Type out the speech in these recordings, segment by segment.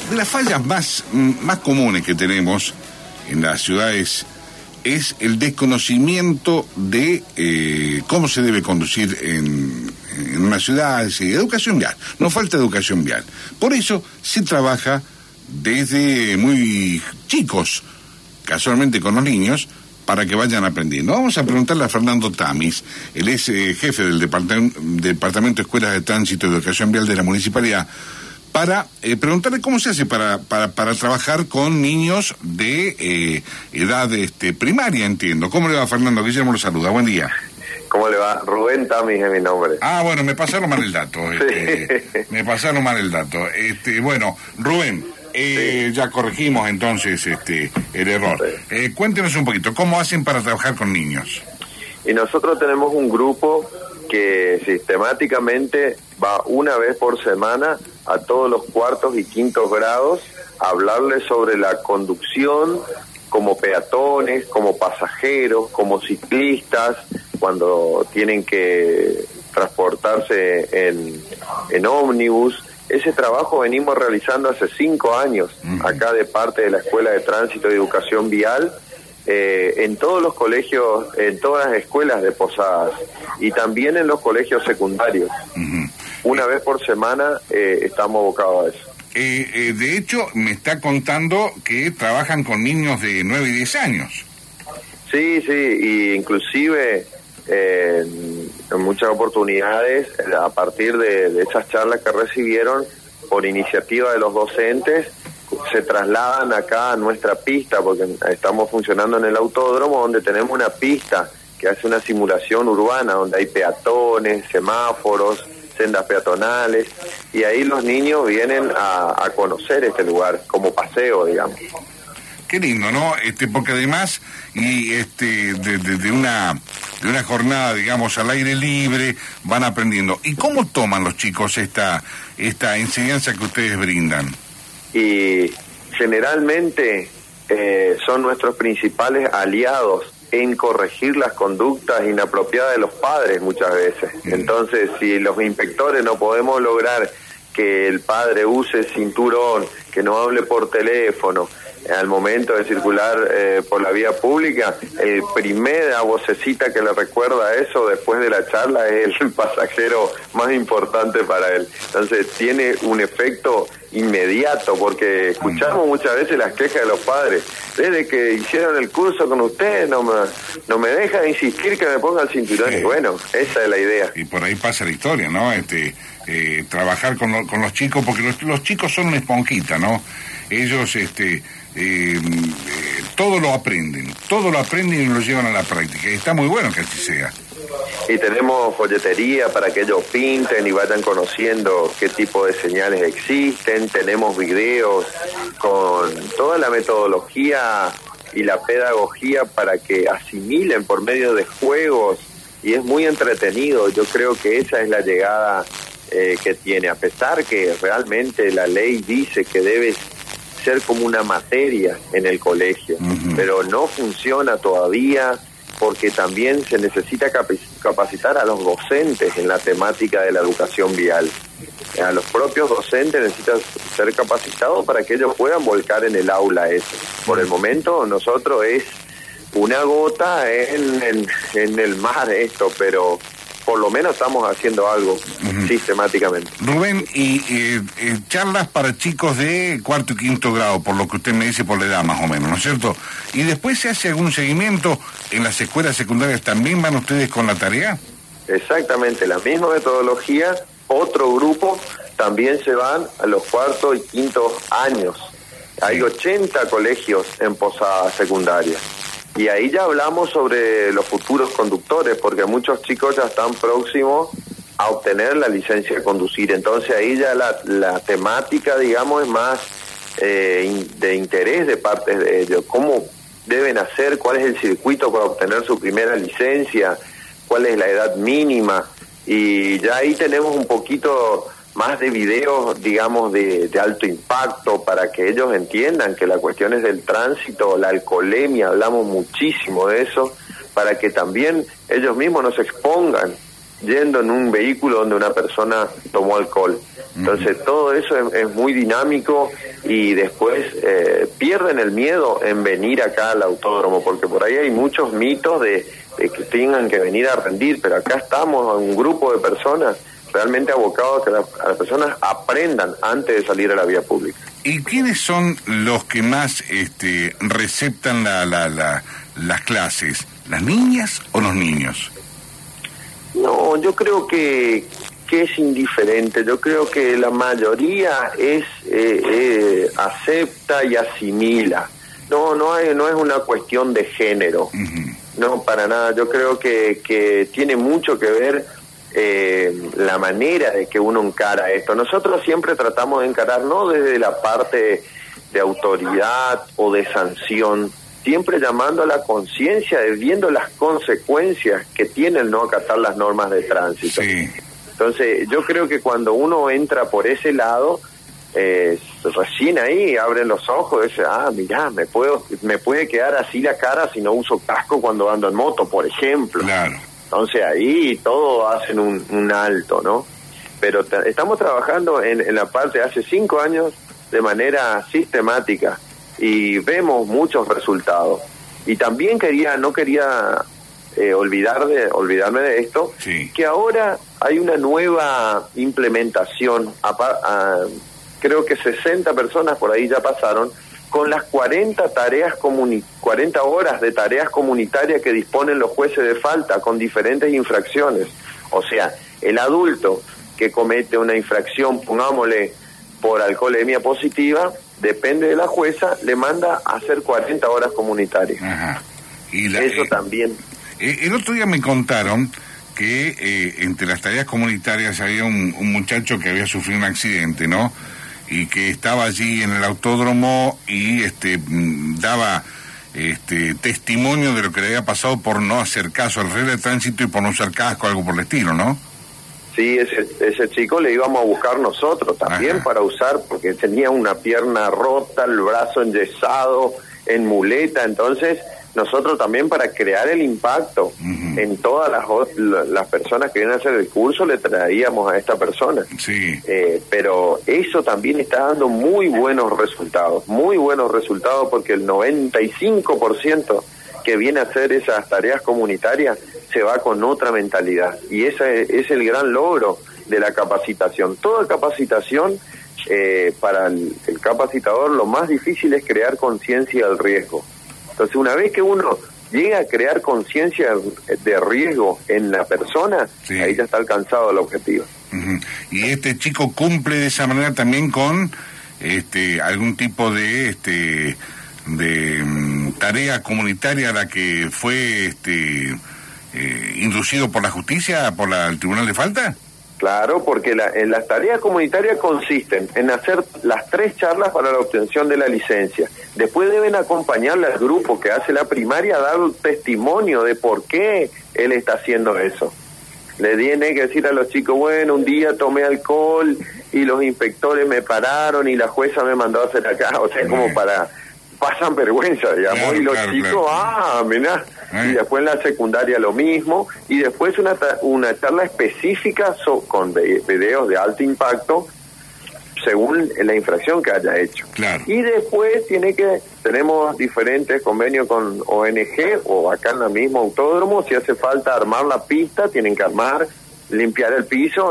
de las fallas más comunes que tenemos en las ciudades es el desconocimiento de cómo se debe conducir en una ciudad, es decir, educación vial. No falta educación vial. Por eso se trabaja desde muy chicos, casualmente con los niños, para que vayan aprendiendo. Vamos a preguntarle a Fernando Tamis, él es jefe del Departamento de Escuelas de Tránsito y Educación Vial de la Municipalidad, para preguntarle cómo se hace para trabajar con niños de edad primaria, entiendo. ¿Cómo le va, Fernando? Guillermo lo saluda, buen día. ¿Cómo le va? Rubén Tamis es mi nombre. Ah, bueno, me pasaron mal el dato. Me pasaron mal el dato. Bueno, Rubén, sí. Ya corregimos entonces el error. Sí. Cuéntenos un poquito, ¿cómo hacen para trabajar con niños? Y nosotros tenemos un grupo que sistemáticamente va una vez por semana a todos los cuartos y quintos grados a hablarles sobre la conducción como peatones, como pasajeros, como ciclistas, cuando tienen que transportarse en ómnibus. Ese trabajo venimos realizando hace 5 años, acá de parte de la Escuela de Tránsito y Educación Vial, en todos los colegios, en todas las escuelas de Posadas y también en los colegios secundarios. Una vez por semana estamos abocados a eso. De hecho, me está contando que trabajan con niños de 9 y 10 años. Sí, y inclusive en muchas oportunidades, a partir de esas charlas que recibieron, por iniciativa de los docentes, se trasladan acá a nuestra pista, porque estamos funcionando en el autódromo, donde tenemos una pista que hace una simulación urbana, donde hay peatones, semáforos, sendas peatonales, y ahí los niños vienen a conocer este lugar como paseo, digamos. Qué lindo, ¿no? Porque además de una jornada, digamos, al aire libre, van aprendiendo. ¿Y cómo toman los chicos esta enseñanza que ustedes brindan? Y generalmente son nuestros principales aliados en corregir las conductas inapropiadas de los padres muchas veces. Entonces, si los inspectores no podemos lograr que el padre use cinturón, que no hable por teléfono, al momento de circular por la vía pública, el primera vocecita que le recuerda eso después de la charla es el pasajero más importante para él. Entonces tiene un efecto inmediato, porque escuchamos muchas veces las quejas de los padres. Desde que hicieron el curso con ustedes no me deja de insistir que me ponga el cinturón. Y bueno, esa es la idea. Y por ahí pasa la historia, ¿no? Trabajar con los chicos, porque los chicos son una esponjita, ¿no? Ellos todo lo aprenden y lo llevan a la práctica, y está muy bueno que así sea. Y tenemos folletería para que ellos pinten y vayan conociendo qué tipo de señales existen, tenemos videos con toda la metodología y la pedagogía para que asimilen por medio de juegos, y es muy entretenido. Yo creo que esa es la llegada que tiene, a pesar que realmente la ley dice que debe ser como una materia en el colegio, pero no funciona todavía, porque también se necesita capacitar a los docentes en la temática de la educación vial. A los propios docentes necesitan ser capacitados para que ellos puedan volcar en el aula eso. Por el momento nosotros es una gota en el mar esto, pero por lo menos estamos haciendo algo sistemáticamente. Rubén, y charlas para chicos de 4º y 5º grado, por lo que usted me dice, por la edad más o menos, ¿no es cierto? ¿Y después se hace algún seguimiento en las escuelas secundarias? ¿También van ustedes con la tarea? Exactamente, la misma metodología. Otro grupo también se van a los 4º y 5º años. Hay 80 colegios en Posadas secundarias. Y ahí ya hablamos sobre los futuros conductores, porque muchos chicos ya están próximos a obtener la licencia de conducir. Entonces ahí ya la temática, digamos, es más de interés de parte de ellos. ¿Cómo deben hacer? ¿Cuál es el circuito para obtener su primera licencia? ¿Cuál es la edad mínima? Y ya ahí tenemos un poquito más de videos, digamos, de alto impacto, para que ellos entiendan que las cuestiones del tránsito, la alcoholemia, hablamos muchísimo de eso, para que también ellos mismos no se expongan yendo en un vehículo donde una persona tomó alcohol. Entonces todo eso es muy dinámico, y después pierden el miedo en venir acá al autódromo, porque por ahí hay muchos mitos de que tengan que venir a rendir, pero acá estamos un grupo de personas realmente abocados a que las personas aprendan antes de salir a la vía pública. ¿Y quiénes son los que más receptan las clases? ¿Las niñas o los niños? No, yo creo que es indiferente. Yo creo que la mayoría acepta y asimila. No es una cuestión de género. No, para nada. Yo creo que tiene mucho que ver la manera de que uno encara esto. Nosotros siempre tratamos de encarar no desde la parte de autoridad o de sanción, siempre llamando a la conciencia, viendo las consecuencias que tiene el no acatar las normas de tránsito. Sí. Entonces, yo creo que cuando uno entra por ese lado, recién ahí abren los ojos y dice, mirá, me puede quedar así la cara si no uso casco cuando ando en moto, por ejemplo. Claro. Entonces ahí todos hacen un alto, ¿no? Pero estamos trabajando en la parte de hace 5 años de manera sistemática y vemos muchos resultados. Y también no quería olvidarme de esto, sí, que ahora hay una nueva implementación, creo que 60 personas por ahí ya pasaron, con las 40 horas de tareas comunitarias que disponen los jueces de falta con diferentes infracciones. O sea, el adulto que comete una infracción, pongámosle, por alcoholemia positiva, depende de la jueza, le manda a hacer 40 horas comunitarias. Ajá. Eso también. El otro día me contaron que entre las tareas comunitarias había un muchacho que había sufrido un accidente, ¿no? Y que estaba allí en el autódromo y daba testimonio de lo que le había pasado por no hacer caso al regla de tránsito y por no usar casco, algo por el estilo, ¿no? Sí, ese chico le íbamos a buscar nosotros también. Ajá. Para usar, porque tenía una pierna rota, el brazo enyesado, en muleta, entonces nosotros también para crear el impacto en todas las personas que vienen a hacer el curso le traíamos a esta persona. Sí. Pero eso también está dando muy buenos resultados porque el 95% que viene a hacer esas tareas comunitarias se va con otra mentalidad y ese es el gran logro de la capacitación. Toda capacitación para el capacitador lo más difícil es crear conciencia del riesgo. Entonces, una vez que uno llega a crear conciencia de riesgo en la persona, sí, ahí ya está alcanzado el objetivo. Y este chico cumple de esa manera también con algún tipo de tarea comunitaria a la que fue inducido por la justicia, por el Tribunal de Falta. Claro, porque en las tareas comunitarias consisten en hacer las 3 charlas para la obtención de la licencia. Después deben acompañarle al grupo que hace la primaria a dar un testimonio de por qué él está haciendo eso. Le tiene que decir a los chicos, bueno, un día tomé alcohol y los inspectores me pararon y la jueza me mandó a hacer acá. O sea, como para... pasan vergüenza, digamos, claro, y los chicos, mirá, y después en la secundaria lo mismo, y después una charla específica con videos de alto impacto según la infracción que haya hecho. Claro. Y después tenemos diferentes convenios con ONG o acá en el mismo autódromo, si hace falta armar la pista, tienen que limpiar el piso,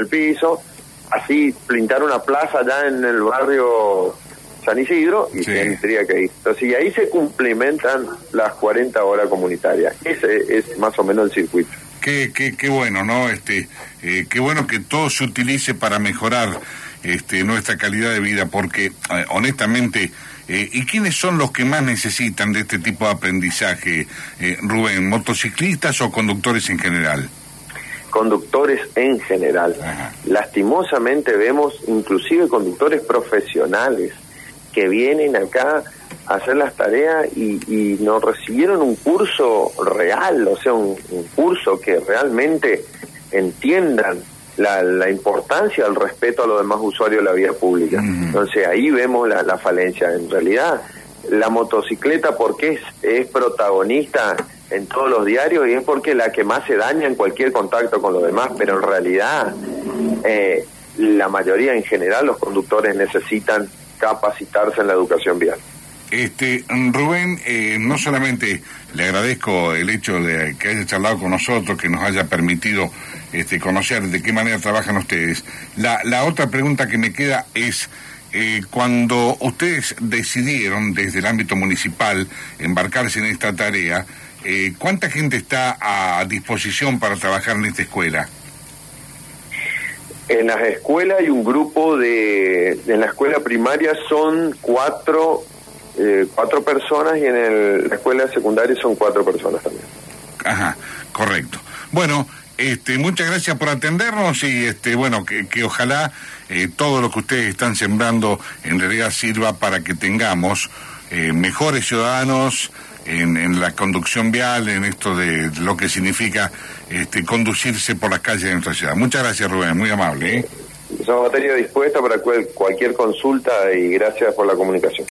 así pintar una plaza allá en el barrio San Isidro y sí, tendría que ir. Entonces, y ahí se cumplimentan las 40 horas comunitarias. Ese es más o menos el circuito. Qué bueno, ¿no? Qué bueno que todo se utilice para mejorar nuestra calidad de vida, porque honestamente, ¿y quiénes son los que más necesitan de este tipo de aprendizaje, Rubén? ¿Motociclistas o conductores en general? Conductores en general. Ajá. Lastimosamente vemos inclusive conductores profesionales que vienen acá a hacer las tareas y no recibieron un curso real, o sea, un curso que realmente entiendan la importancia del respeto a los demás usuarios de la vía pública. Entonces ahí vemos la falencia. En realidad, la motocicleta, porque es protagonista en todos los diarios y es porque la que más se daña en cualquier contacto con los demás, pero en realidad la mayoría en general, los conductores necesitan capacitarse en la educación vial. Rubén, no solamente le agradezco el hecho de que haya charlado con nosotros, que nos haya permitido conocer de qué manera trabajan ustedes. La otra pregunta que me queda es, cuando ustedes decidieron desde el ámbito municipal embarcarse en esta tarea, ¿cuánta gente está a disposición para trabajar en esta escuela? En las escuelas hay un grupo en la escuela primaria son cuatro personas y en la escuela secundaria son 4 personas también. Ajá, correcto. Bueno, muchas gracias por atendernos y bueno, que ojalá todo lo que ustedes están sembrando en realidad sirva para que tengamos mejores ciudadanos en la conducción vial, en esto de lo que significa conducirse por las calles de nuestra ciudad. Muchas gracias, Rubén, muy amable. Somos materia dispuesta para cualquier consulta y gracias por la comunicación.